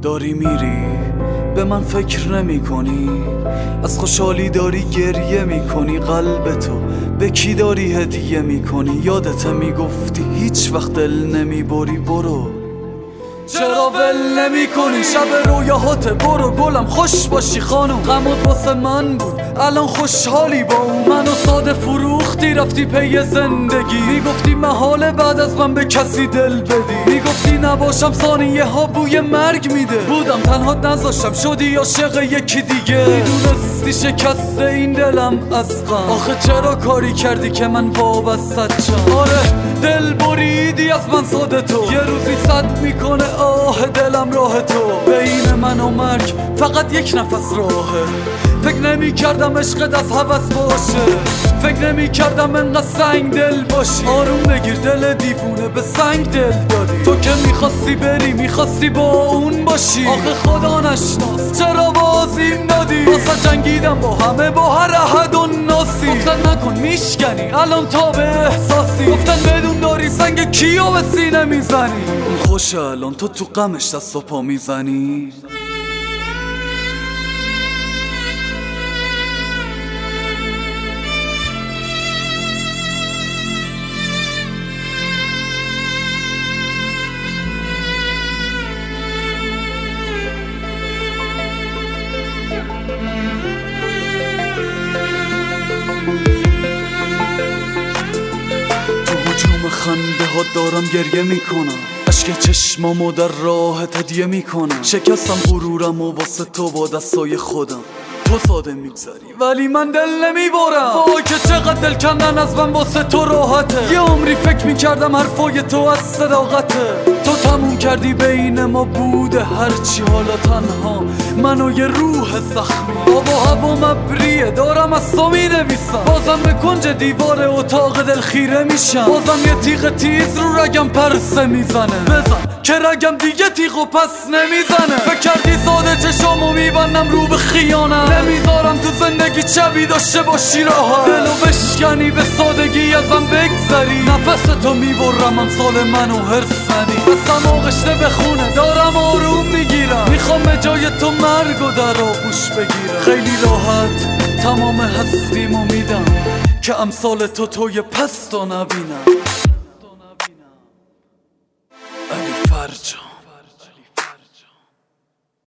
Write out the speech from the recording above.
داری میری به من فکر نمی کنی، از خوشحالی داری گریه می کنی، قلب تو به کی داری هدیه می کنی؟ یادت میگفتی هیچ وقت دل نمی بری، برو چرا ول نمی کنی؟ شب رویاهات برو گلم خوش باشی خانم، غمت واسه من بود الان خوشحالی با اون، منو ساده فروختی رفتی پی زندگی، میگفتی محاله بعد از من به کسی دل بدی، میگفتی نباشم ثانیه ها بوی مرگ میده، بودم تنها نذاشتم شدی عاشق یکی دیگه، میدونستی شکسته این دلم از غم، آخه چرا کاری کردی که من وابستت شم؟ آره دل بریدی از من ساده تو، یه روزی صد میکنه آه دلم راه تو، بین من و مرگ فقط یک نفس راهه، فکر نمی کردم عشقت از هوس باشه، فکر نمی کردم انقدر سنگ دل باشی، آروم بگیر دل دیوونه به سنگ دل دادی، تو که میخواستی بری میخواستی با اون باشی، آخه خدا نشناس چرا بازیم دادی، واسه جنگیدم با همه با هر احد و ناسی، گفتن نکن میشکنی الان تا به احساسی، گفتن بدون داری سنگ کیو به سینه میزنی، اون خوشه الان تو غمش دست و پا میزنی. خنده ها دارم گریه میکنم، اشک چشمامو در راهت هدیه میکنم، شکستم غرورم و واسه تو با دستای خودم، تو ساده میگذری ولی من دل نمیبرم، وای که چقدر دل کندن از من واسه تو راحته، یه عمری فکر میکردم حرفای تو از صداقته، تو تموم کردی بین ما بوده هرچی، حالا تنها من و یه روح زخمی، آب و هوا مبریه دارم از تو مینویسم، بازم به کنج دیوار اتاق دل خیره میشم، بازم یه تیغ تیز رو رگم پرسه میزنه، بزن که رگم دیگه تیغ و پس نمیزنه، فکر کردی ساده چشامو میبندم رو به خیانت، نمیذارم تو زندگی چبی داشته باشی راحت، دلو بشکنی به سادگی ازم بگذری، نفس تو میبرم امثال من و هرسنی، بسم آغشته به خونه دارم آروم میگیرم، میخوام به جای تو مرگ و در آغوش بگیرم، خیلی راحت تمام هستیمو میدم که امثال تو توی پستو نبینم.